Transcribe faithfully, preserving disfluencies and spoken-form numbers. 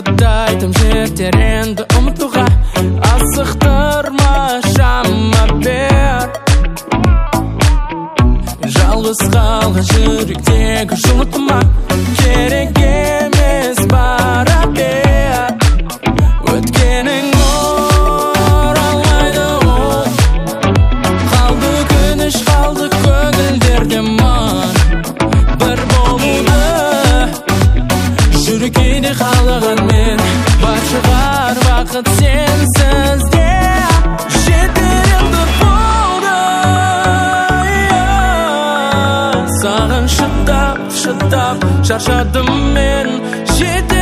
уақытта айтым жетеренді ұмытуға. Асықтырма шама бер, жалғыз қалған жүректегі жылытма. Керек емес бара бер, өткенің оралмайды ол. Қалды күніш, қалды көңілдерде мұң, бір болуды жүрекейде қалаған мен. Бар шығар вақыт сенсіз де жетерімді болды. Саған шыдап, шыдап шаршадым мен. Жетер